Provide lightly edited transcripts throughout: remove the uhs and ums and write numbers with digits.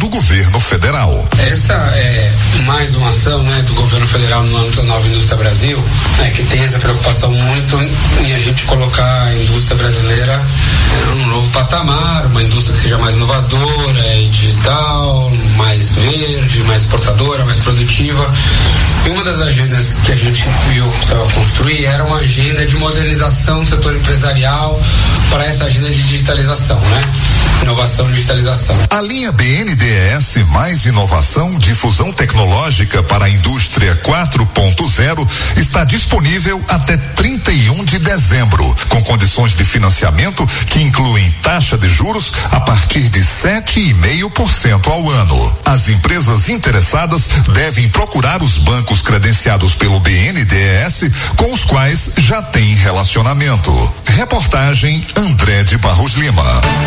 governo federal. Essa é mais uma ação, né, do governo federal no âmbito da Nova Indústria Brasil, né, que tem essa preocupação muito em a gente colocar a indústria brasileira num novo patamar, uma indústria que seja mais inovadora, digital, mais verde, mais exportadora, mais produtiva. E uma das agendas que a gente viu que precisava construir era uma agenda de modernização do setor empresarial para essa agenda de digitalização, né? Inovação e digitalização. A linha BNDES mais inovação, difusão tecnológica para a indústria 4.0 está disponível até 31 de dezembro, com condições de financiamento que incluem taxa de juros a partir de 7,5% ao ano. As empresas interessadas devem procurar os bancos credenciados pelo BNDES com os quais já têm relacionamento. Reportagem André de Barros Lima.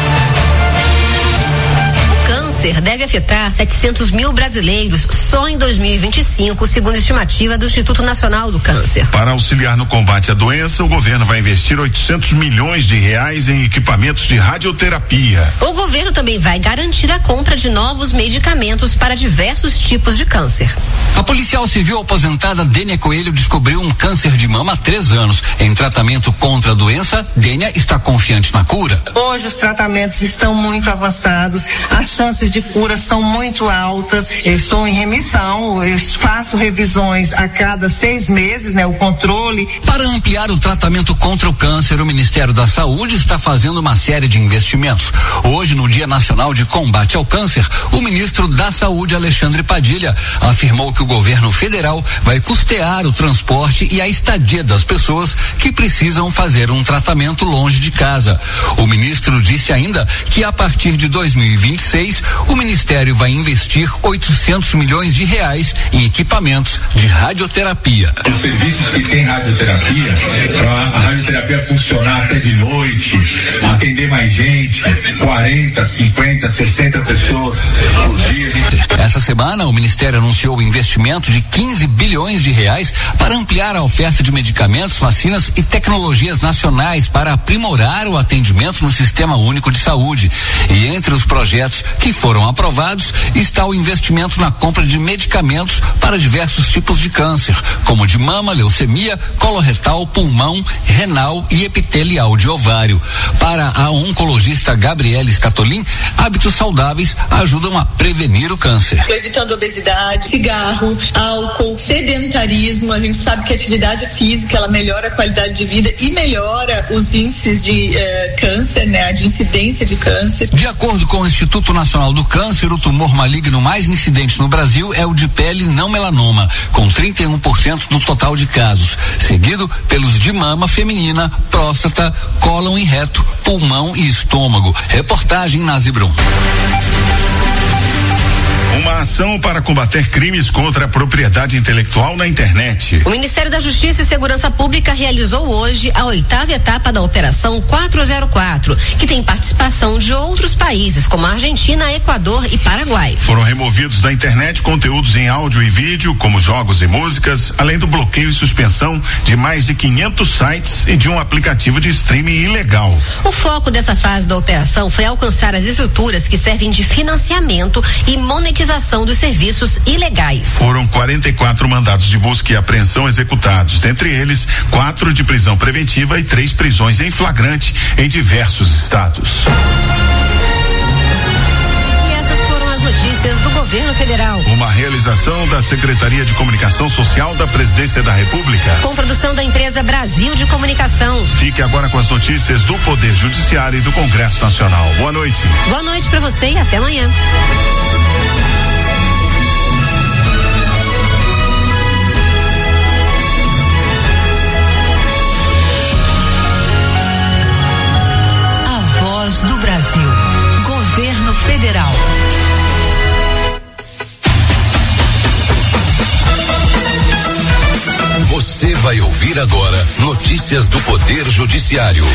O câncer deve afetar 700 mil brasileiros só em 2025, segundo a estimativa do Instituto Nacional do Câncer. Para auxiliar no combate à doença, o governo vai investir 800 milhões de reais em equipamentos de radioterapia. O governo também vai garantir a compra de novos medicamentos para diversos tipos de câncer. A policial civil aposentada Dênia Coelho descobriu um câncer de mama há 3 anos. Em tratamento contra a doença, Dênia está confiante na cura. Hoje os tratamentos estão muito avançados, as chances de cura são muito altas. Eu estou em remissão, eu faço revisões a cada 6 meses, né? O controle. Para ampliar o tratamento contra o câncer, o Ministério da Saúde está fazendo uma série de investimentos. Hoje, no Dia Nacional de Combate ao Câncer, o ministro da Saúde, Alexandre Padilha, afirmou que o governo federal vai custear o transporte e a estadia das pessoas que precisam fazer um tratamento longe de casa. O ministro disse ainda que a partir de 2026 o Ministério vai investir 800 milhões de reais em equipamentos de radioterapia. Os serviços que tem radioterapia, para a radioterapia funcionar até de noite, atender mais gente, 40, 50, 60 pessoas por dia. Essa semana, o Ministério anunciou o investimento de 15 bilhões de reais para ampliar a oferta de medicamentos, vacinas e tecnologias nacionais para aprimorar o atendimento no Sistema Único de Saúde. E entre os projetos que foram aprovados está o investimento na compra de medicamentos para diversos tipos de câncer, como de mama, leucemia, coloretal, pulmão, renal e epitelial de ovário. Para a oncologista Gabriela Scatolin, hábitos saudáveis ajudam a prevenir o câncer. Evitando obesidade, cigarro, álcool, sedentarismo. A gente sabe que a atividade física ela melhora a qualidade de vida e melhora os índices de câncer, né? De incidência de câncer. De acordo com o Instituto Nacional do Câncer, o tumor maligno mais incidente no Brasil é o de pele não melanoma, com 31% do total de casos, seguido pelos de mama feminina, próstata, cólon e reto, pulmão e estômago. Reportagem Nazi Brum. Uma ação para combater crimes contra a propriedade intelectual na internet. O Ministério da Justiça e Segurança Pública realizou hoje a 8ª etapa da Operação 404, que tem participação de outros países, como a Argentina, Equador e Paraguai. Foram removidos da internet conteúdos em áudio e vídeo, como jogos e músicas, além do bloqueio e suspensão de mais de 500 sites e de um aplicativo de streaming ilegal. O foco dessa fase da operação foi alcançar as estruturas que servem de financiamento e monetização dos serviços ilegais. Foram 44 mandados de busca e apreensão executados, dentre eles 4 de prisão preventiva e 3 prisões em flagrante em diversos estados. E essas foram as notícias do governo federal. Uma realização da Secretaria de Comunicação Social da Presidência da República. Com produção da empresa Brasil de Comunicação. Fique agora com as notícias do Poder Judiciário e do Congresso Nacional. Boa noite. Boa noite para você e até amanhã. Do Brasil. Governo Federal. Você vai ouvir agora notícias Notícias do Poder Judiciário.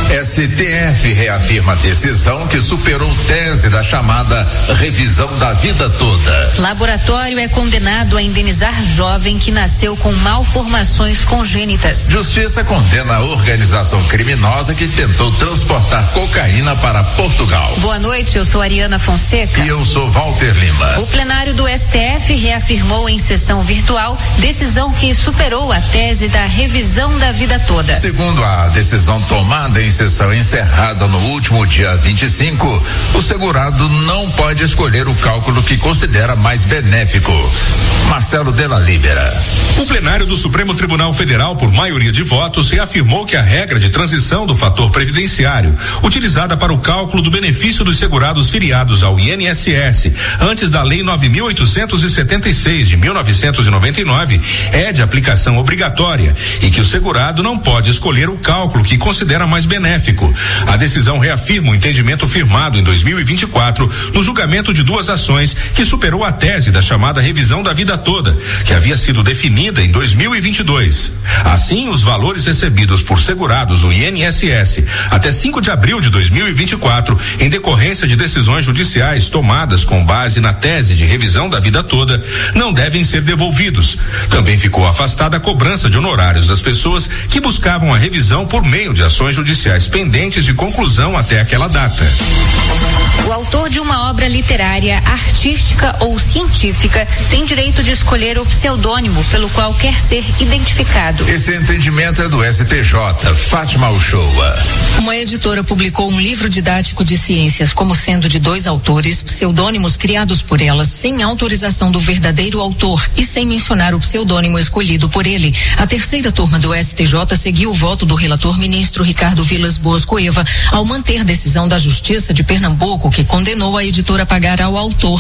STF reafirma a decisão que superou tese da chamada revisão da vida toda. Laboratório é condenado a indenizar jovem que nasceu com malformações congênitas. Justiça condena a organização criminosa que tentou transportar cocaína para Portugal. Boa noite, eu sou Ariana Fonseca. E eu sou Walter Lima. O plenário do STF reafirmou em sessão virtual decisão que superou a tese da revisão da vida toda. Segundo a decisão tomada em sessão encerrada no último dia 25, o segurado não pode escolher o cálculo que considera mais benéfico. Marcelo Della Libera. O plenário do Supremo Tribunal Federal, por maioria de votos, reafirmou que a regra de transição do fator previdenciário, utilizada para o cálculo do benefício dos segurados filiados ao INSS, antes da Lei 9.876 de 1999, é de aplicação obrigatória e que o segurado não pode escolher o cálculo que considera mais benéfico. A decisão reafirma o entendimento firmado em 2024 no julgamento de duas ações que superou a tese da chamada revisão da vida toda, que havia sido definida em 2022. Assim, os valores recebidos por segurados do INSS até 5 de abril de 2024, em decorrência de decisões judiciais tomadas com base na tese de revisão da vida toda, não devem ser devolvidos. Também ficou afastada a cobrança de honorários das pessoas que buscavam a revisão por meio de ações judiciais pendentes de conclusão até aquela data. O autor de uma obra literária, artística ou científica tem direito de escolher o pseudônimo pelo qual quer ser identificado. Esse entendimento é do STJ. Fátima Uchoa. Uma editora publicou um livro didático de ciências como sendo de 2 autores, pseudônimos criados por elas sem autorização do verdadeiro autor e sem mencionar o pseudônimo escolhido por ele. A terceira turma do STJ seguiu o voto do relator ministro Ricardo Vilas Boas Coeva ao manter decisão da Justiça de Pernambuco que condenou a editora a pagar ao autor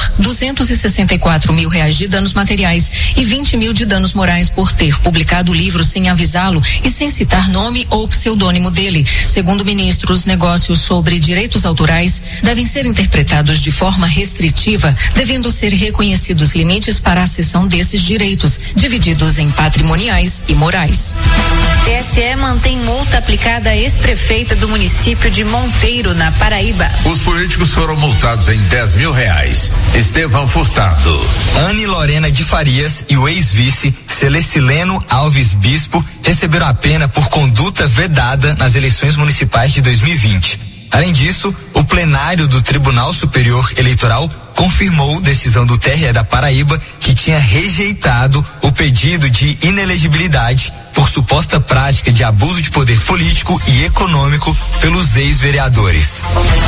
R$264 mil de danos materiais e 20 mil de danos morais por ter publicado o livro sem avisá-lo e sem citar nome ou pseudônimo dele. Segundo o ministro, os negócios sobre direitos autorais devem ser interpretados de forma restritiva, devendo ser reconhecidos limites para a cessão desses direitos, divididos em patrimoniais e morais. TSE mantém multa aplicada à ex-prefeita do município de Monteiro, na Paraíba. Os políticos foram multados em R$10 mil. Estevão Furtado. Anne Lorena de Farias e o ex-vice Celecileno Alves Bispo receberam a pena por conduta vedada nas eleições municipais de 2020. Além disso, o plenário do Tribunal Superior Eleitoral confirmou decisão do TRE da Paraíba que tinha rejeitado o pedido de inelegibilidade por suposta prática de abuso de poder político e econômico pelos ex-vereadores.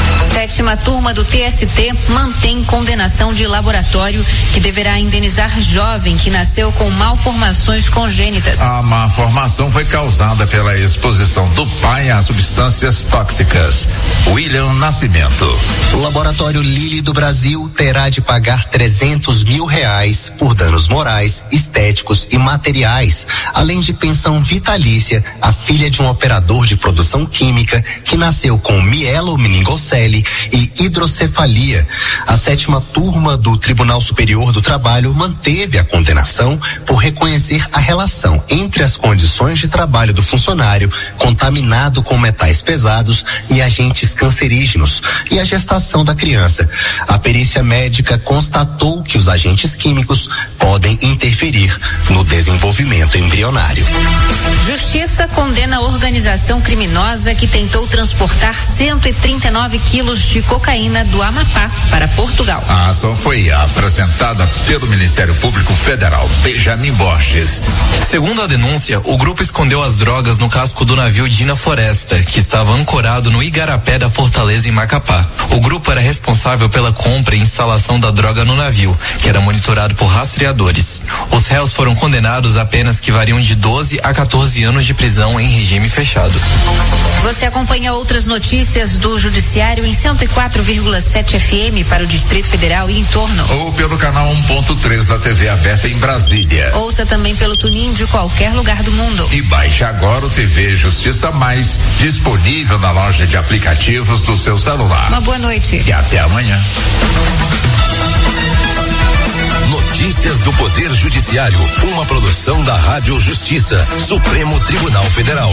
7ª turma do TST mantém condenação de laboratório que deverá indenizar jovem que nasceu com malformações congênitas. A malformação foi causada pela exposição do pai a substâncias tóxicas. William Nascimento. O laboratório Lilly do Brasil terá de pagar R$300 mil por danos morais, estéticos e materiais, além de pensão vitalícia à filha de um operador de produção química que nasceu com mielomeningocele e hidrocefalia. A 7ª turma do Tribunal Superior do Trabalho manteve a condenação por reconhecer a relação entre as condições de trabalho do funcionário contaminado com metais pesados e agentes cancerígenos e a gestação da criança. A perícia médica constatou que os agentes químicos podem interferir no desenvolvimento embrionário. Justiça condena a organização criminosa que tentou transportar 139 quilos de cocaína do Amapá para Portugal. A ação foi apresentada pelo Ministério Público Federal, Benjamin Borges. Segundo a denúncia, o grupo escondeu as drogas no casco do navio Dina Floresta, que estava ancorado no Igarapé da Fortaleza, em Macapá. O grupo era responsável pela compra e instalação da droga no navio, que era monitorado por rastreadores. Os réus foram condenados a penas que variam de 12 a 14 anos de prisão em regime fechado. Você acompanha outras notícias do Judiciário em 104,7 FM para o Distrito Federal e em torno. Ou pelo canal 1.3 da TV aberta em Brasília. Ouça também pelo TuneIn de qualquer lugar do mundo. E baixe agora o TV Justiça Mais, disponível na loja de aplicativos do seu celular. Uma boa noite. E até amanhã. Notícias Notícias do Poder Judiciário, uma produção da Rádio Justiça, Supremo Tribunal Federal.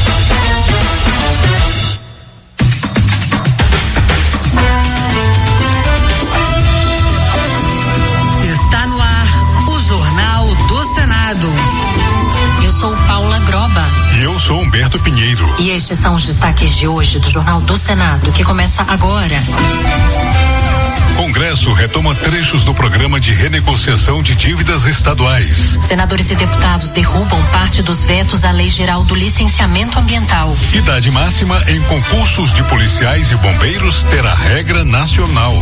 Está no ar o Jornal do Senado. Eu sou Paula Groba. E eu sou Humberto Pinheiro. E estes são os destaques de hoje do Jornal do Senado, que começa agora. Congresso retoma trechos do programa de renegociação de dívidas estaduais. Senadores e deputados derrubam parte dos vetos à Lei Geral do Licenciamento Ambiental. Idade máxima em concursos de policiais e bombeiros terá regra nacional.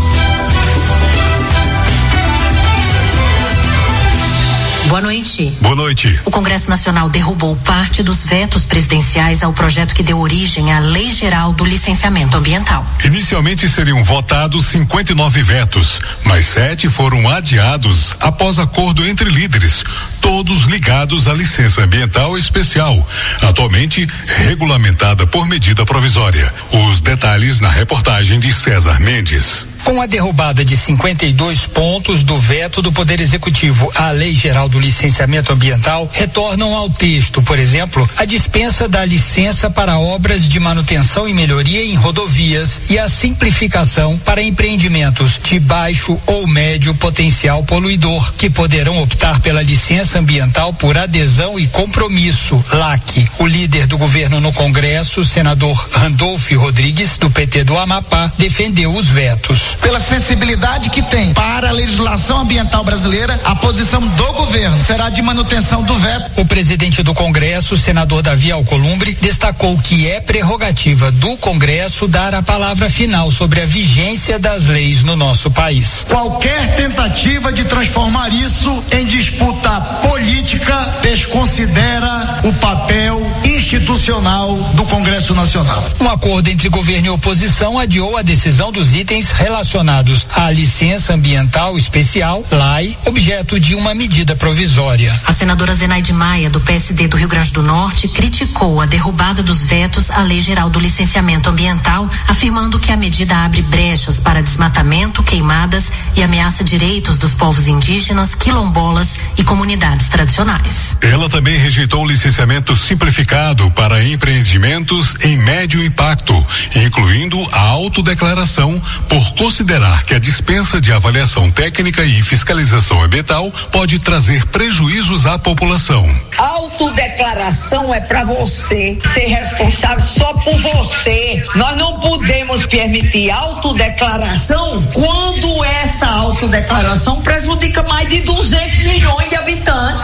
Boa noite. Boa noite. O Congresso Nacional derrubou parte dos vetos presidenciais ao projeto que deu origem à Lei Geral do Licenciamento Ambiental. Inicialmente seriam votados 59 vetos, mas 7 foram adiados após acordo entre líderes, todos ligados à licença ambiental especial, atualmente regulamentada por medida provisória. Os detalhes na reportagem de César Mendes. Com a derrubada de 52 pontos do veto do Poder Executivo à Lei Geral do Licenciamento Ambiental, retornam ao texto, por exemplo, a dispensa da licença para obras de manutenção e melhoria em rodovias e a simplificação para empreendimentos de baixo ou médio potencial poluidor, que poderão optar pela licença ambiental por adesão e compromisso, LAC. O líder do governo no Congresso, senador Randolfo Rodrigues, do PT do Amapá, defendeu os vetos. Pela sensibilidade que tem para a legislação ambiental brasileira, a posição do governo será de manutenção do veto. O presidente do Congresso, senador Davi Alcolumbre, destacou que é prerrogativa do Congresso dar a palavra final sobre a vigência das leis no nosso país. Qualquer tentativa de transformar isso em disputa política desconsidera o papel institucional do Congresso Nacional. Um acordo entre governo e oposição adiou a decisão dos itens relacionados à licença ambiental especial, LAI, objeto de uma medida provisória. A senadora Zenaide Maia, do PSD do Rio Grande do Norte, criticou a derrubada dos vetos à Lei Geral do Licenciamento Ambiental, afirmando que a medida abre brechas para desmatamento, queimadas e ameaça direitos dos povos indígenas, quilombolas e comunidades tradicionais. Ela também rejeitou o licenciamento simplificado para empreendimentos em médio impacto, incluindo a autodeclaração, por considerar que a dispensa de avaliação técnica e fiscalização ambiental pode trazer prejuízos à população. Autodeclaração é para você ser responsável só por você. Nós não podemos permitir autodeclaração quando essa autodeclaração prejudica mais de 200 milhões de habitantes.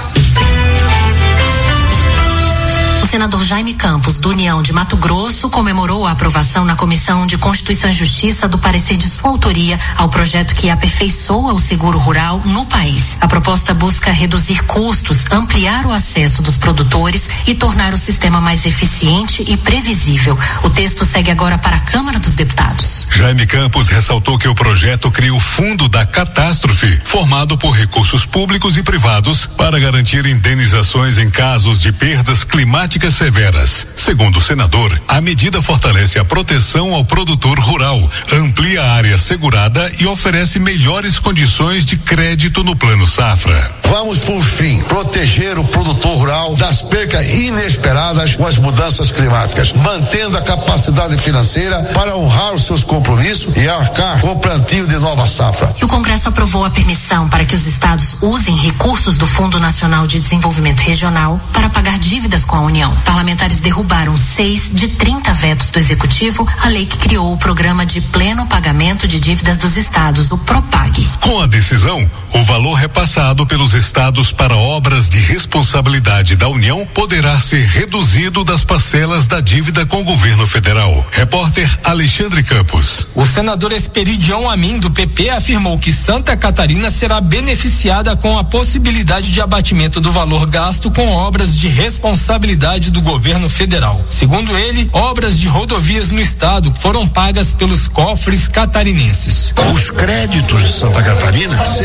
O senador Jaime Campos, do União de Mato Grosso, comemorou a aprovação na Comissão de Constituição e Justiça do parecer de sua autoria ao projeto que aperfeiçoa o seguro rural no país. A proposta busca reduzir custos, ampliar o acesso dos produtores e tornar o sistema mais eficiente e previsível. O texto segue agora para a Câmara dos Deputados. Jaime Campos ressaltou que o projeto cria o Fundo da Catástrofe, formado por recursos públicos e privados para garantir indenizações em casos de perdas climáticas severas. Segundo o senador, a medida fortalece a proteção ao produtor rural, amplia a área segurada e oferece melhores condições de crédito no Plano Safra. Vamos, por fim, proteger o produtor rural das percas inesperadas com as mudanças climáticas, mantendo a capacidade financeira para honrar os seus compromissos e arcar com o plantio de nova safra. E o Congresso aprovou a permissão para que os estados usem recursos do Fundo Nacional de Desenvolvimento Regional para pagar dívidas com a União. Parlamentares derrubaram 6 de 30 vetos do Executivo à lei que criou o Programa de Pleno Pagamento de Dívidas dos Estados, o PROPAG. Com a decisão, o valor repassado pelos estados para obras de responsabilidade da União poderá ser reduzido das parcelas da dívida com o governo federal. Repórter Alexandre Campos. O senador Esperidião Amin, do PP, afirmou que Santa Catarina será beneficiada com a possibilidade de abatimento do valor gasto com obras de responsabilidade do governo federal. Segundo ele, obras de rodovias no estado foram pagas pelos cofres catarinenses. Os créditos de Santa Catarina serão abatidos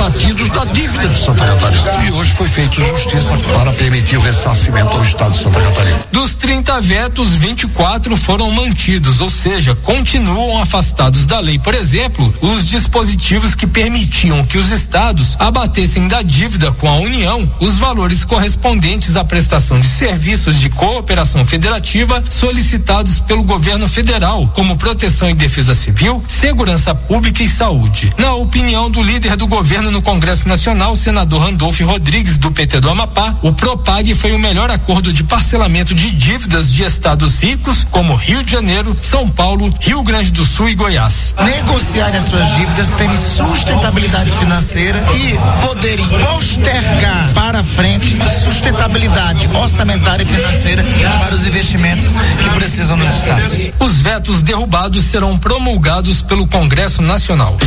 abatidos da dívida de Santa Catarina. E hoje foi feita justiça para permitir o ressarcimento ao Estado de Santa Catarina. Dos 30 vetos, 24 foram mantidos, ou seja, continuam afastados da lei. Por exemplo, os dispositivos que permitiam que os estados abatessem da dívida com a União os valores correspondentes à prestação de serviços de cooperação federativa solicitados pelo governo federal, como proteção e defesa civil, segurança pública e saúde. Na opinião do líder do governo no Congresso Nacional, o senador Randolfo Rodrigues, do PT do Amapá, o Propag foi o melhor acordo de parcelamento de dívidas de estados ricos, como Rio de Janeiro, São Paulo, Rio Grande do Sul e Goiás. Negociarem as suas dívidas, terem sustentabilidade financeira e poderem postergar para frente sustentabilidade orçamentária e financeira para os investimentos que precisam nos estados. Os vetos derrubados serão promulgados pelo Congresso Nacional.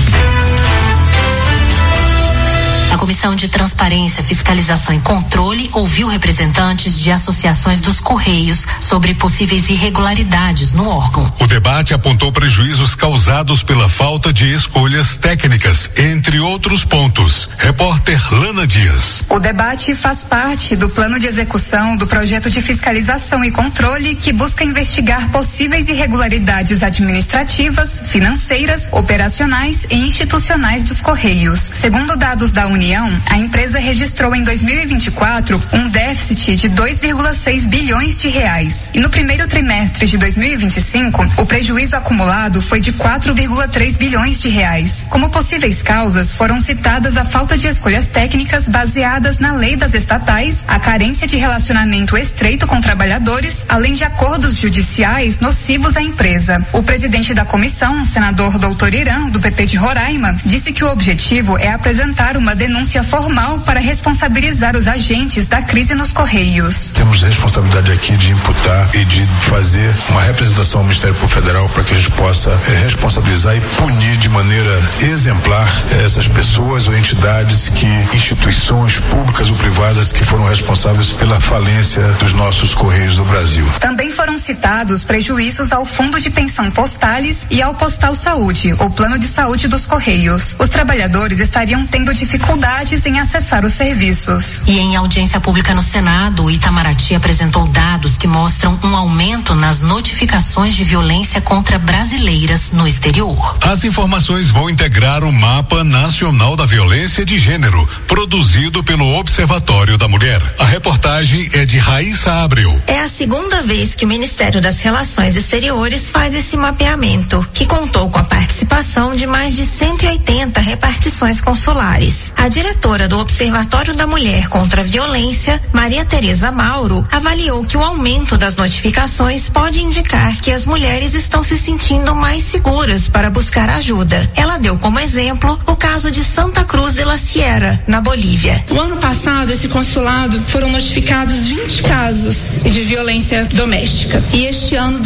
A Comissão de Transparência, Fiscalização e Controle ouviu representantes de associações dos Correios sobre possíveis irregularidades no órgão. O debate apontou prejuízos causados pela falta de escolhas técnicas, entre outros pontos. Repórter Lana Dias. O debate faz parte do plano de execução do projeto de fiscalização e controle que busca investigar possíveis irregularidades administrativas, financeiras, operacionais e institucionais dos Correios. Segundo dados da União, a empresa registrou em 2024 um déficit de 2,6 bilhões de reais. E no primeiro trimestre de 2025, o prejuízo acumulado foi de 4,3 bilhões de reais. Como possíveis causas, foram citadas a falta de escolhas técnicas baseadas na lei das estatais, a carência de relacionamento estreito com trabalhadores, além de acordos judiciais nocivos à empresa. O presidente da comissão, senador Dr. Irã, do PP de Roraima, disse que o objetivo é apresentar uma denúncia formal para responsabilizar os agentes da crise nos Correios. Temos responsabilidade aqui de imputar e de fazer uma representação ao Ministério Público Federal para que a gente possa responsabilizar e punir de maneira exemplar essas pessoas ou entidades instituições públicas ou privadas que foram responsáveis pela falência dos nossos Correios do Brasil. Também foram citados prejuízos ao Fundo de Pensão Postales e ao Postal Saúde, o Plano de Saúde dos Correios. Os trabalhadores estariam tendo dificuldades em acessar os serviços. E em audiência pública no Senado, o Itamaraty apresentou dados que mostram um aumento nas notificações de violência contra brasileiras no exterior. As informações vão integrar o Mapa Nacional da Violência de Gênero, produzido pelo Observatório da Mulher. A reportagem é de Raíssa Abreu. É a segunda vez que o Ministério das Relações Exteriores faz esse mapeamento, que contou com a participação de mais de 180 repartições consulares. A diretora do Observatório da Mulher contra a Violência, Maria Tereza Mauro, avaliou que o aumento das notificações pode indicar que as mulheres estão se sentindo mais seguras para buscar ajuda. Ela deu como exemplo o caso de Santa Cruz de la Sierra, na Bolívia. O ano passado, esse consulado foram notificados 20 casos de violência doméstica e este ano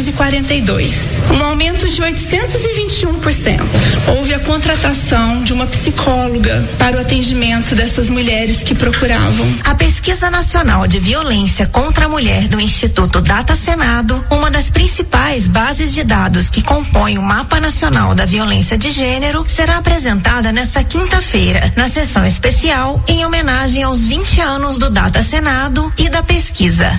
242. Um aumento de 821%. Houve a contratação de uma psicóloga para o atendimento dessas mulheres que procuravam. A Pesquisa Nacional de Violência contra a Mulher do Instituto Data Senado, uma das principais bases de dados que compõem o Mapa Nacional da Violência de Gênero, será apresentada nesta quinta-feira, na sessão especial em homenagem aos 20 anos do Data Senado e da pesquisa.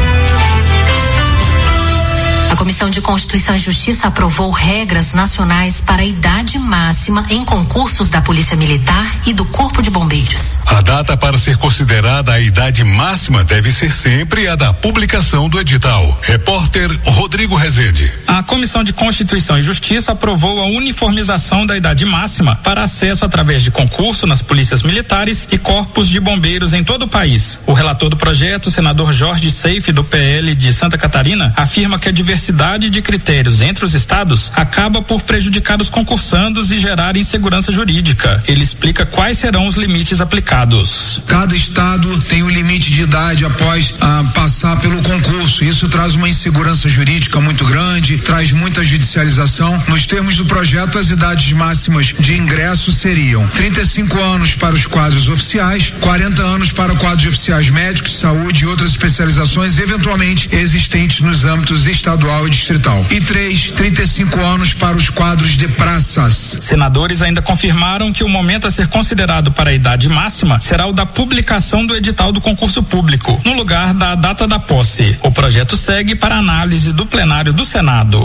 A Comissão de Constituição e Justiça aprovou regras nacionais para a idade máxima em concursos da Polícia Militar e do Corpo de Bombeiros. A data para ser considerada a idade máxima deve ser sempre a da publicação do edital. Repórter Rodrigo Rezende. A Comissão de Constituição e Justiça aprovou a uniformização da idade máxima para acesso através de concurso nas polícias militares e corpos de bombeiros em todo o país. O relator do projeto, o senador Jorge Seife, do PL de Santa Catarina, afirma que a diversidade de critérios entre os estados acaba por prejudicar os concursandos e gerar insegurança jurídica. Ele explica quais serão os limites aplicados. aplicados. Cada estado tem um limite de idade após passar pelo concurso. Isso traz uma insegurança jurídica muito grande, traz muita judicialização. Nos termos do projeto, as idades máximas de ingresso seriam 35 anos para os quadros oficiais, 40 anos para quadros de oficiais médicos, saúde e outras especializações eventualmente existentes nos âmbitos estadual e distrital. E 35 anos para os quadros de praças. Senadores ainda confirmaram que o momento a ser considerado para a idade máxima será o da publicação do edital do concurso público, no lugar da data da posse. O projeto segue para análise do plenário do Senado.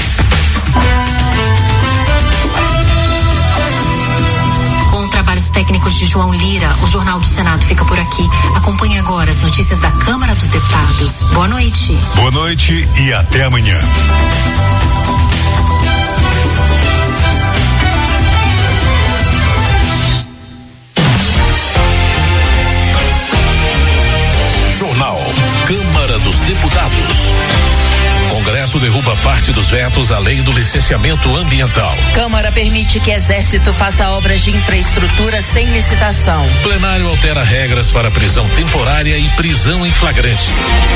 Com trabalhos técnicos de João Lira, o Jornal do Senado fica por aqui. Acompanhe agora as notícias da Câmara dos Deputados. Boa noite. Boa noite e até amanhã. Jornal Câmara dos Deputados. Congresso derruba parte dos vetos à lei do licenciamento ambiental. Câmara permite que Exército faça obras de infraestrutura sem licitação. Plenário altera regras para prisão temporária e prisão em flagrante.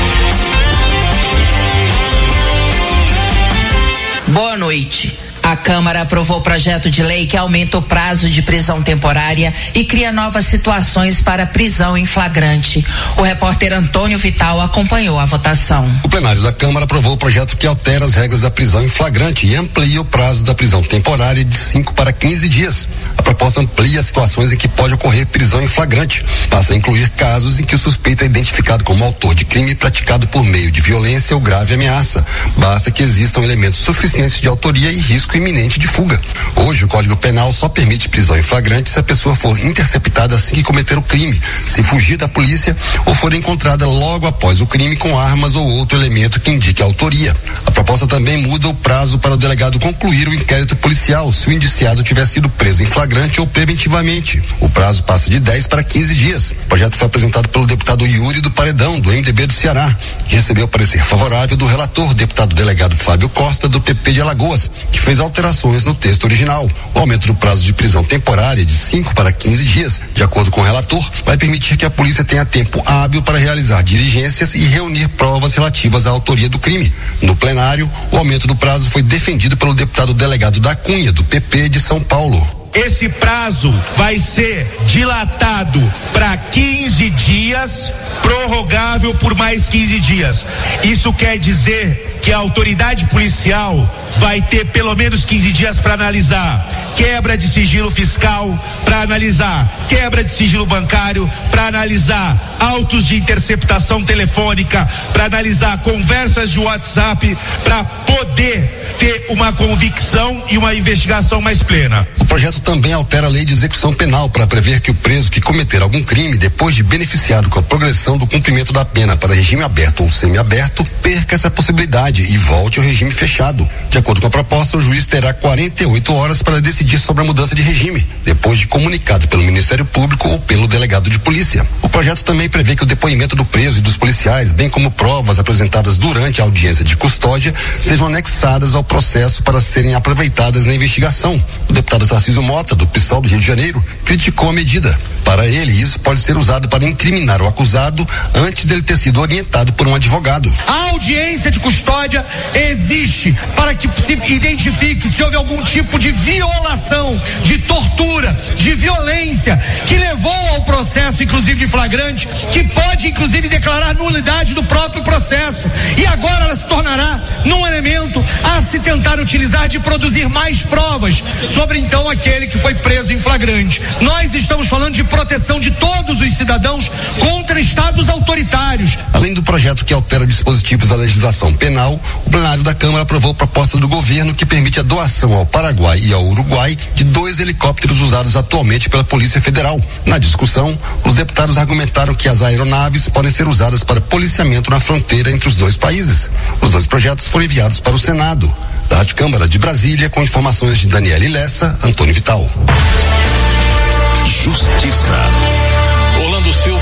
Boa noite. A Câmara aprovou o projeto de lei que aumenta o prazo de prisão temporária e cria novas situações para prisão em flagrante. O repórter Antônio Vital acompanhou a votação. O plenário da Câmara aprovou o projeto que altera as regras da prisão em flagrante e amplia o prazo da prisão temporária de 5 para 15 dias. A proposta amplia as situações em que pode ocorrer prisão em flagrante. Passa a incluir casos em que o suspeito é identificado como autor de crime praticado por meio de violência ou grave ameaça. Basta que existam elementos suficientes de autoria e risco iminente de fuga. Hoje, o Código Penal só permite prisão em flagrante se a pessoa for interceptada assim que cometer o crime, se fugir da polícia ou for encontrada logo após o crime com armas ou outro elemento que indique a autoria. A proposta também muda o prazo para o delegado concluir o inquérito policial se o indiciado tiver sido preso em flagrante ou preventivamente. O prazo passa de 10 para 15 dias. O projeto foi apresentado pelo deputado Yuri do Paredão, do MDB do Ceará, que recebeu parecer favorável do relator, deputado delegado Fábio Costa, do PP de Alagoas, que fez alterações no texto original. O aumento do prazo de prisão temporária de 5 para 15 dias, de acordo com o relator, vai permitir que a polícia tenha tempo hábil para realizar diligências e reunir provas relativas à autoria do crime. No plenário, o aumento do prazo foi defendido pelo deputado delegado da Cunha, do PP de São Paulo. Esse prazo vai ser dilatado para 15 dias, prorrogável por mais 15 dias. Isso quer dizer que a autoridade policial vai ter pelo menos 15 dias para analisar quebra de sigilo fiscal, para analisar quebra de sigilo bancário, para analisar autos de interceptação telefônica, para analisar conversas de WhatsApp, para poder ter uma convicção e uma investigação mais plena. O projeto também altera a lei de execução penal para prever que o preso que cometer algum crime depois de beneficiado com a progressão do cumprimento da pena para regime aberto ou semiaberto, perca essa possibilidade e volte ao regime fechado. De acordo com a proposta, o juiz terá 48 horas para decidir sobre a mudança de regime, depois de comunicado pelo Ministério Público ou pelo delegado de polícia. O projeto também prevê que o depoimento do preso e dos policiais, bem como provas apresentadas durante a audiência de custódia, sejam anexadas ao processo para serem aproveitadas na investigação. O deputado Tarcísio Mota, do PSOL do Rio de Janeiro, criticou a medida. Para ele, isso pode ser usado para incriminar o acusado antes dele ter sido orientado por um advogado. A audiência de custódia existe para que se identifique se houve algum tipo de violação, de tortura, de violência que levou ao processo, inclusive de flagrante, que pode inclusive declarar nulidade do próprio processo. E agora ela se tornará num elemento a se tentar utilizar de produzir mais provas sobre então aquele que foi preso em flagrante. Nós estamos falando de proteção de todos os cidadãos contra estados autoritários. Além do projeto que altera dispositivos da legislação penal, o plenário da Câmara aprovou a proposta do governo que permite a doação ao Paraguai e ao Uruguai de 2 helicópteros usados atualmente pela Polícia Federal. Na discussão, os deputados argumentaram que as aeronaves podem ser usadas para policiamento na fronteira entre os dois países. Os 2 projetos foram enviados para o Senado. Da Rádio Câmara de Brasília, com informações de Daniele Lessa, Antônio Vital. Justiça. Orlando Silva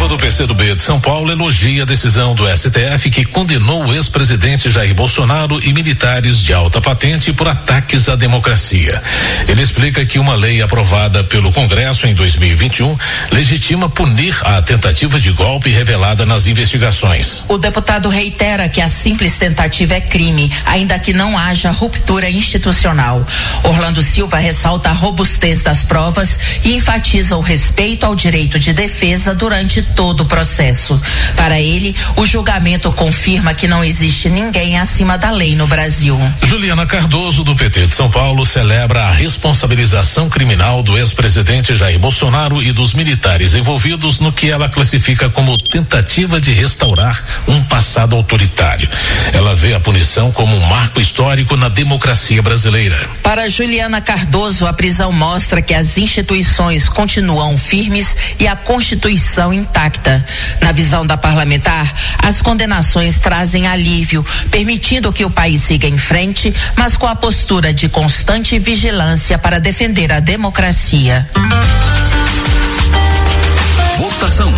diretiva do PCdoB de São Paulo elogia a decisão do STF que condenou o ex-presidente Jair Bolsonaro e militares de alta patente por ataques à democracia. Ele explica que uma lei aprovada pelo Congresso em 2021 legitima punir a tentativa de golpe revelada nas investigações. O deputado reitera que a simples tentativa é crime, ainda que não haja ruptura institucional. Orlando Silva ressalta a robustez das provas e enfatiza o respeito ao direito de defesa durante todo o processo. Para ele, o julgamento confirma que não existe ninguém acima da lei no Brasil. Juliana Cardoso, do PT de São Paulo, celebra a responsabilização criminal do ex-presidente Jair Bolsonaro e dos militares envolvidos no que ela classifica como tentativa de restaurar um passado autoritário. Ela vê a punição como um marco histórico na democracia brasileira. Para Juliana Cardoso, a prisão mostra que as instituições continuam firmes e a Constituição intacta. Na visão da parlamentar, as condenações trazem alívio, permitindo que o país siga em frente, mas com a postura de constante vigilância para defender a democracia. Votação.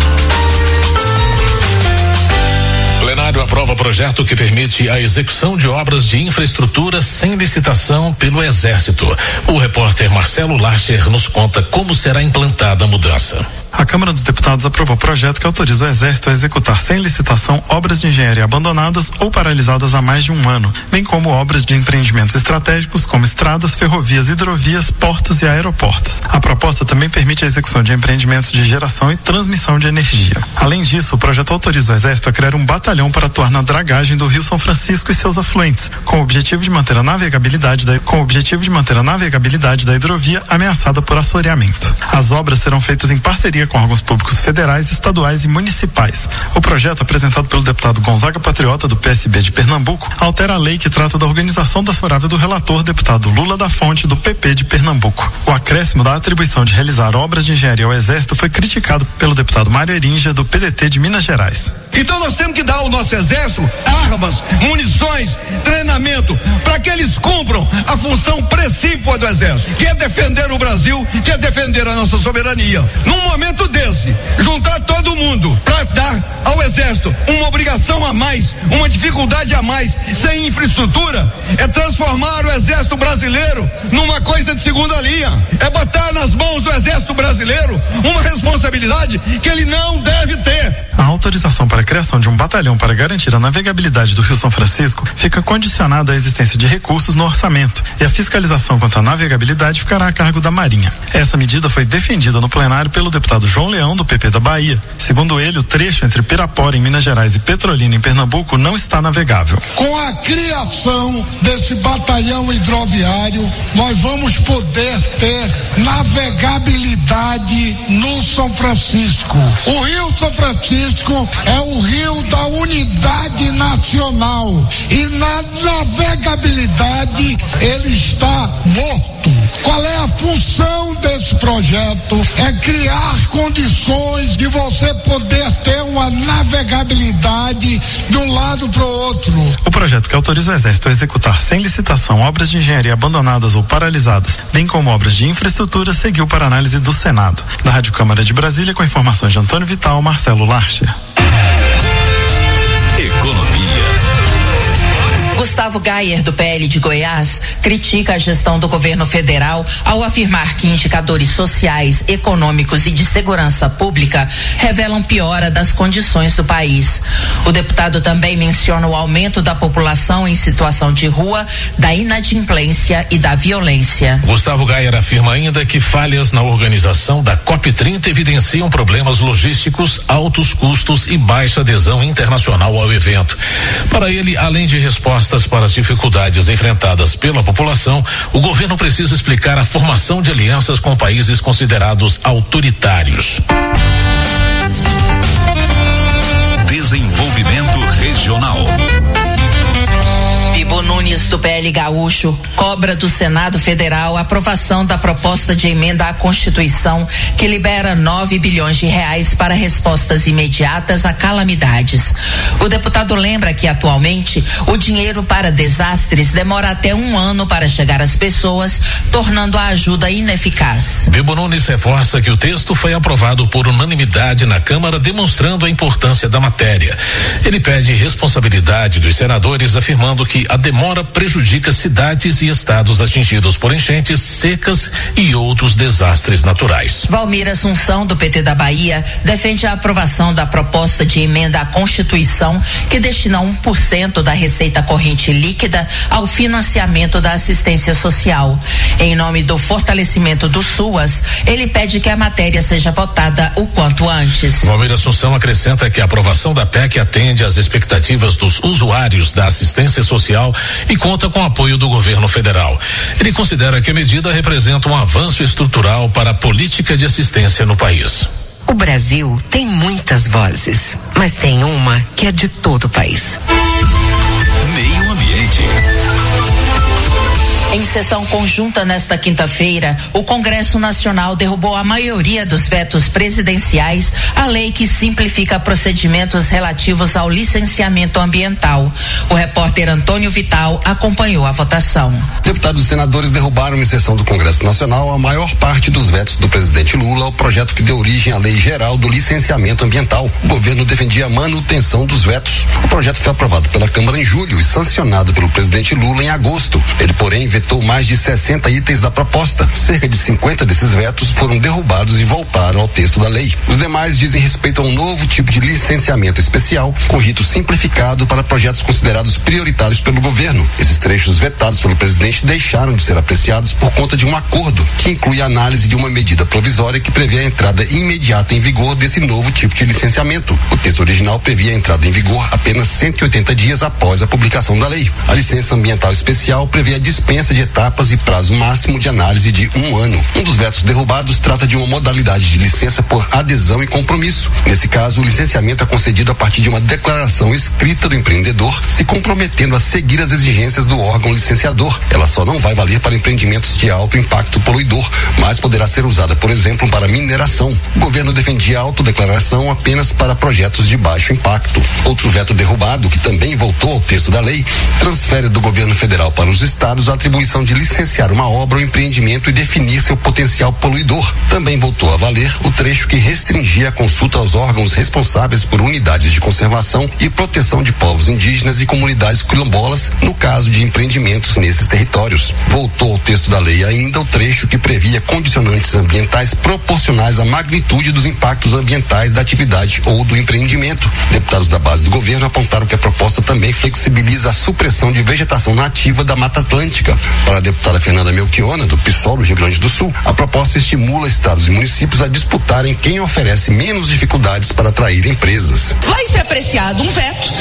Plenário aprova projeto que permite a execução de obras de infraestrutura sem licitação pelo Exército. O repórter Marcelo Larcher nos conta como será implantada a mudança. A Câmara dos Deputados aprovou o projeto que autoriza o Exército a executar sem licitação obras de engenharia abandonadas ou paralisadas há mais de um ano, bem como obras de empreendimentos estratégicos como estradas, ferrovias, hidrovias, portos e aeroportos. A proposta também permite a execução de empreendimentos de geração e transmissão de energia. Além disso, o projeto autoriza o Exército a criar um batalhão para atuar na dragagem do Rio São Francisco e seus afluentes, com o objetivo de manter a navegabilidade da hidrovia ameaçada por assoreamento. As obras serão feitas em parceria com órgãos públicos federais, estaduais e municipais. O projeto, apresentado pelo deputado Gonzaga Patriota, do PSB de Pernambuco, altera a lei que trata da organização da favorável do relator, deputado Lula da Fonte, do PP de Pernambuco. O acréscimo da atribuição de realizar obras de engenharia ao Exército foi criticado pelo deputado Mário Erinja, do PDT de Minas Gerais. Então nós temos que dar ao nosso Exército armas, munições, treinamento, para que eles cumpram a função precípua do Exército, que é defender o Brasil, que é defender a nossa soberania. Num momento desse, juntar todo mundo para dar ao Exército uma obrigação a mais, uma dificuldade a mais, sem infraestrutura, é transformar o Exército brasileiro numa coisa de segunda linha, é botar nas mãos do Exército brasileiro uma responsabilidade que ele não deve ter. A autorização para a criação de um batalhão para garantir a navegabilidade do Rio São Francisco fica condicionada à existência de recursos no orçamento e a fiscalização quanto à navegabilidade ficará a cargo da Marinha. Essa medida foi defendida no plenário pelo deputado João Leão, do PP da Bahia. Segundo ele, o trecho entre Pirapora, em Minas Gerais, e Petrolina, em Pernambuco, não está navegável. Com a criação desse batalhão hidroviário, nós vamos poder ter navegabilidade no São Francisco. O Rio São Francisco é o rio da unidade nacional e na navegabilidade ele está morto. Qual é a função desse projeto? É criar condições de você poder ter uma navegabilidade de um lado para o outro. O projeto que autoriza o Exército a executar sem licitação obras de engenharia abandonadas ou paralisadas, bem como obras de infraestrutura, seguiu para análise do Senado. Da Rádio Câmara de Brasília, com informações de Antônio Vital, Marcelo Larcher. Economia. Gustavo Gayer, do PL de Goiás, critica a gestão do governo federal ao afirmar que indicadores sociais, econômicos e de segurança pública revelam piora das condições do país. O deputado também menciona o aumento da população em situação de rua, da inadimplência e da violência. Gustavo Gayer afirma ainda que falhas na organização da COP30 evidenciam problemas logísticos, altos custos e baixa adesão internacional ao evento. Para ele, além de respostas para as dificuldades enfrentadas pela população, o governo precisa explicar a formação de alianças com países considerados autoritários. Desenvolvimento regional. Nunes, do PL Gaúcho, cobra do Senado Federal a aprovação da proposta de emenda à Constituição que libera 9 bilhões de reais para respostas imediatas a calamidades. O deputado lembra que atualmente o dinheiro para desastres demora até 1 ano para chegar às pessoas, tornando a ajuda ineficaz. Bibo Nunes reforça que o texto foi aprovado por unanimidade na Câmara, demonstrando a importância da matéria. Ele pede responsabilidade dos senadores, afirmando que a demora prejudica cidades e estados atingidos por enchentes, secas e outros desastres naturais. Valmir Assunção, do PT da Bahia, defende a aprovação da proposta de emenda à Constituição que destina 1% da receita corrente líquida ao financiamento da assistência social. Em nome do fortalecimento do SUAS, ele pede que a matéria seja votada o quanto antes. Valmir Assunção acrescenta que a aprovação da PEC atende às expectativas dos usuários da assistência social e conta com o apoio do governo federal. Ele considera que a medida representa um avanço estrutural para a política de assistência no país. O Brasil tem muitas vozes, mas tem uma que é de todo o país. Meio Ambiente. Em sessão conjunta nesta quinta-feira, o Congresso Nacional derrubou a maioria dos vetos presidenciais à lei que simplifica procedimentos relativos ao licenciamento ambiental. O repórter Antônio Vital acompanhou a votação. Deputados e senadores derrubaram em sessão do Congresso Nacional a maior parte dos vetos do presidente Lula ao projeto que deu origem à Lei Geral do Licenciamento Ambiental. O governo defendia a manutenção dos vetos. O projeto foi aprovado pela Câmara em julho e sancionado pelo presidente Lula em agosto. Ele, porém, vetou mais de 60 itens da proposta. Cerca de 50 desses vetos foram derrubados e voltaram ao texto da lei. Os demais dizem respeito a um novo tipo de licenciamento especial, com rito simplificado para projetos considerados prioritários pelo governo. Esses trechos vetados pelo presidente deixaram de ser apreciados por conta de um acordo que inclui a análise de uma medida provisória que prevê a entrada imediata em vigor desse novo tipo de licenciamento. O texto original previa a entrada em vigor apenas 180 dias após a publicação da lei. A licença ambiental especial prevê a dispensa de etapas e prazo máximo de análise de 1 ano. Um dos vetos derrubados trata de uma modalidade de licença por adesão e compromisso. Nesse caso, o licenciamento é concedido a partir de uma declaração escrita do empreendedor, se comprometendo a seguir as exigências do órgão licenciador. Ela só não vai valer para empreendimentos de alto impacto poluidor, mas poderá ser usada, por exemplo, para mineração. O governo defendia a autodeclaração apenas para projetos de baixo impacto. Outro veto derrubado, que também voltou ao texto da lei, transfere do governo federal para os estados a atribuição de licenciar uma obra ou empreendimento e definir seu potencial poluidor. Também voltou a valer o trecho que restringia a consulta aos órgãos responsáveis por unidades de conservação e proteção de povos indígenas e comunidades quilombolas no caso de empreendimentos nesses territórios. Voltou ao texto da lei ainda o trecho que previa condicionantes ambientais proporcionais à magnitude dos impactos ambientais da atividade ou do empreendimento. Deputados da base do governo apontaram que a proposta também flexibiliza a supressão de vegetação nativa da Mata Atlântica. Para a deputada Fernanda Melchiona, do PSOL do Rio Grande do Sul, a proposta estimula estados e municípios a disputarem quem oferece menos dificuldades para atrair empresas. Vai ser apreciado um veto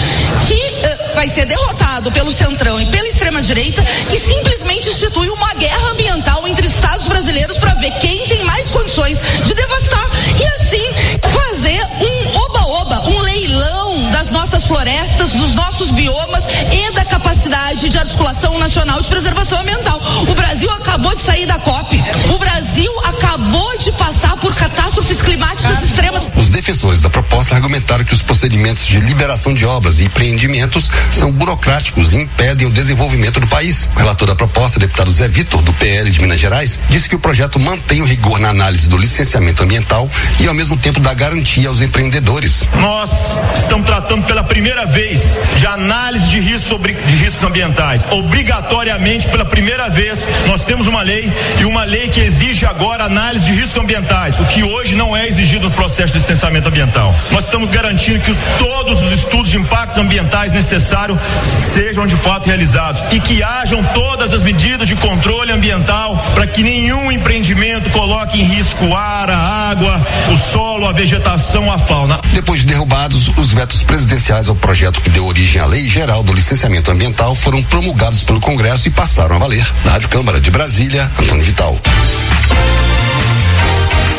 que vai ser derrotado pelo Centrão e pela extrema-direita, que simplesmente institui uma guerra ambiental entre estados brasileiros para ver quem tem mais condições de devastar e assim fazer um oba-oba, um leilão das nossas florestas, dos nossos biomas e da capacidade de articulação nacional de preservação ambiental. O Brasil acabou de sair da COP. O Brasil acabou de passar por catástrofes climáticas extremas. Os defensores da proposta argumentaram que os procedimentos de liberação de obras e empreendimentos são burocráticos e impedem o desenvolvimento do país. O relator da proposta, deputado Zé Vitor, do PL de Minas Gerais, disse que o projeto mantém o rigor na análise do licenciamento ambiental e, ao mesmo tempo, dá garantia aos empreendedores. Nós estamos tratando pela primeira vez de análise de riscos ambientais. Obrigatoriamente, pela primeira vez, nós temos uma lei que exige agora análise de riscos ambientais, o que hoje não é exigido no processo de licenciamento ambiental. Nós estamos garantindo que todos os estudos de impactos ambientais necessários sejam de fato realizados e que hajam todas as medidas de controle ambiental para que nenhum empreendimento coloque em risco o ar, a água, o solo, a vegetação, a fauna. Depois de derrubados, os vetos presidenciais ao projeto que deu origem à Lei Geral do Licenciamento Ambiental foram promulgados pelo Congresso e passaram a valer. Da Rádio Câmara de Brasília, Antônio Vital.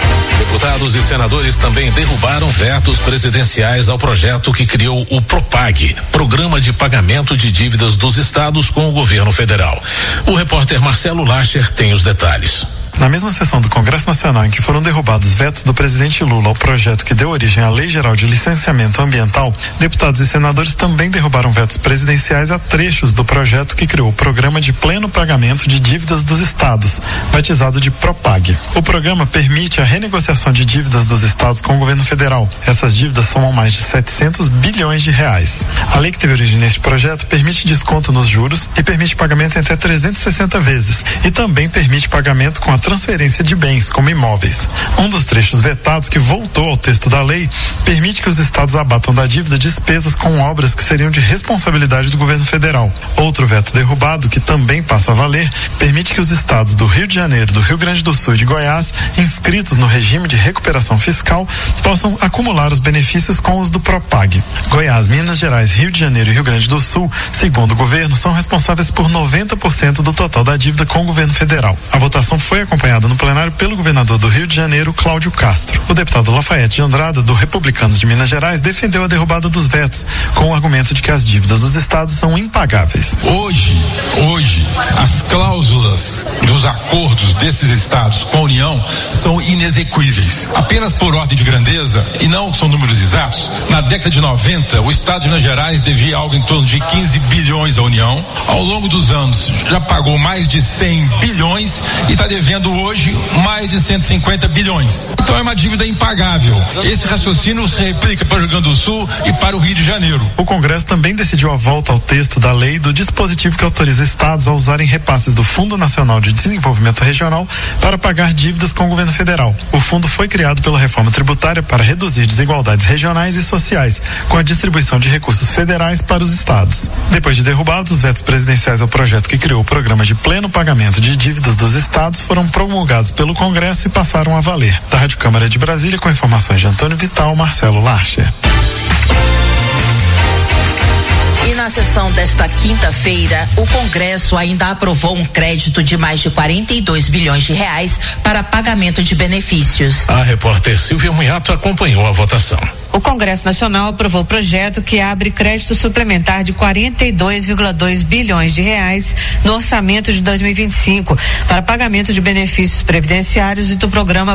Deputados e senadores também derrubaram vetos presidenciais ao projeto que criou o PROPAG, Programa de Pagamento de Dívidas dos Estados com o Governo Federal. O repórter Marcelo Lacher tem os detalhes. Na mesma sessão do Congresso Nacional em que foram derrubados vetos do presidente Lula ao projeto que deu origem à Lei Geral de Licenciamento Ambiental, deputados e senadores também derrubaram vetos presidenciais a trechos do projeto que criou o Programa de Pleno Pagamento de Dívidas dos Estados, batizado de PROPAG. O programa permite a renegociação de dívidas dos estados com o governo federal. Essas dívidas somam mais de 700 bilhões de reais. A lei que teve origem neste projeto permite desconto nos juros e permite pagamento em até 360 vezes e também permite pagamento com a transferência de bens, como imóveis. Um dos trechos vetados, que voltou ao texto da lei, permite que os estados abatam da dívida despesas com obras que seriam de responsabilidade do governo federal. Outro veto derrubado, que também passa a valer, permite que os estados do Rio de Janeiro, do Rio Grande do Sul e de Goiás, inscritos no regime de recuperação fiscal, possam acumular os benefícios com os do PROPAG. Goiás, Minas Gerais, Rio de Janeiro e Rio Grande do Sul, segundo o governo, são responsáveis por 90% do total da dívida com o governo federal. A votação foi acompanhada no plenário pelo governador do Rio de Janeiro, Cláudio Castro. O deputado Lafayette de Andrada, do Republicanos de Minas Gerais, defendeu a derrubada dos vetos, com o argumento de que as dívidas dos estados são impagáveis. Hoje, as cláusulas dos acordos desses estados com a União são inexequíveis. Apenas por ordem de grandeza, e não são números exatos, na década de 90, o estado de Minas Gerais devia algo em torno de 15 bilhões à União. Ao longo dos anos, já pagou mais de 100 bilhões e está devendo hoje mais de 150 bilhões. Então é uma dívida impagável. Esse raciocínio se replica para o Rio Grande do Sul e para o Rio de Janeiro. O Congresso também decidiu a volta ao texto da lei do dispositivo que autoriza estados a usarem repasses do Fundo Nacional de Desenvolvimento Regional para pagar dívidas com o governo federal. O fundo foi criado pela reforma tributária para reduzir desigualdades regionais e sociais, com a distribuição de recursos federais para os estados. Depois de derrubados, os vetos presidenciais ao projeto que criou o Programa de Pleno Pagamento de Dívidas dos Estados foram promulgados pelo Congresso e passaram a valer. Da Rádio Câmara de Brasília, com informações de Antônio Vital, Marcelo Larcher. E na sessão desta quinta-feira, o Congresso ainda aprovou um crédito de mais de 42 bilhões de reais para pagamento de benefícios. A repórter Silvia Munhato acompanhou a votação. O Congresso Nacional aprovou o projeto que abre crédito suplementar de 42,2 bilhões de reais no orçamento de 2025 para pagamento de benefícios previdenciários e do programa